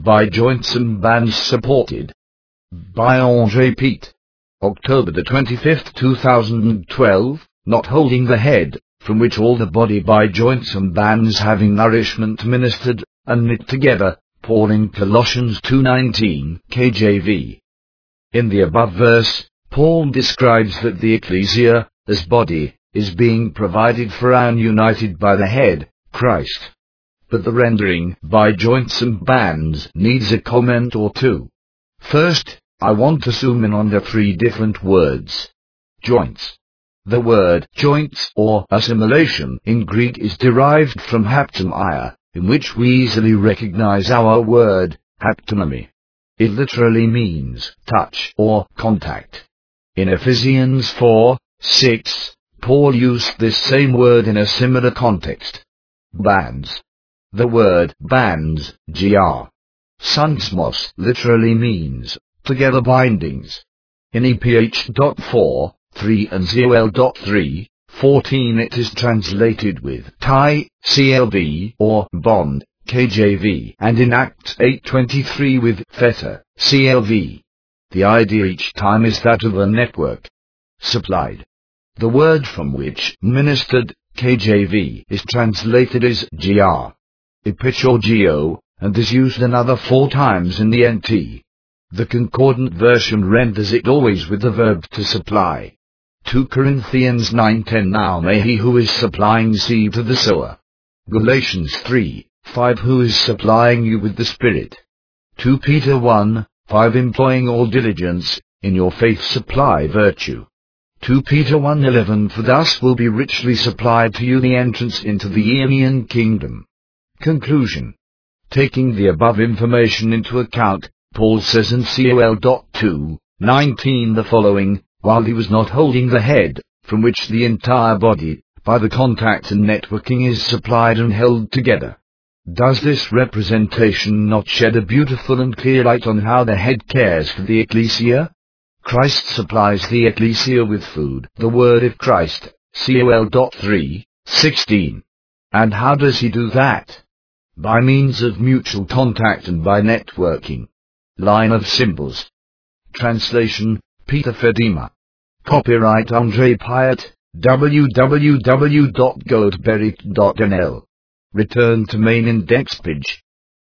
by joints and bands supported by Andre Pete. October the 25th, 2012, not holding the head, from which all the body by joints and bands having nourishment ministered, and knit together, Paul in Colossians 2:19, KJV. In the above verse, Paul describes that the ecclesia, as body, is being provided for and united by the head, Christ. But the rendering, by joints and bands, needs a comment or two. First, I want to zoom in on the three different words. Joints. The word joints or assimilation in Greek is derived from haptomia, in which we easily recognize our word, haptonomy. It literally means touch or contact. In Ephesians 4:6, Paul used this same word in a similar context. Bands. The word bands, gr. Sunsmos, literally means together bindings. In EPH.4:3 and ZOL.3:14 it is translated with tie, CLV, or bond, KJV, and in Acts 8:23 with fetter, CLV. The idea each time is that of a network. Supplied. The word from which ministered, KJV, is translated as gr. Epich or geo, and is used another 4 times in the NT. The concordant version renders it always with the verb to supply. 2 Corinthians 9:10 Now may he who is supplying seed to the sower. Galatians 3:5 Who is supplying you with the Spirit. 2 Peter 1:5 Employing all diligence, in your faith supply virtue. 2 Peter 1:11 For thus will be richly supplied to you the entrance into the Aeonian kingdom. Conclusion. Taking the above information into account, Paul says in COL.2:19 the following, while he was not holding the head, from which the entire body, by the contact and networking is supplied and held together. Does this representation not shed a beautiful and clear light on how the head cares for the ecclesia? Christ supplies the ecclesia with food, the word of Christ, COL.3:16. And how does he do that? By means of mutual contact and by networking. Line of symbols. Translation, Peter Fedima. Copyright Andre Pyatt, www.goldberry.nl. Return to main index page.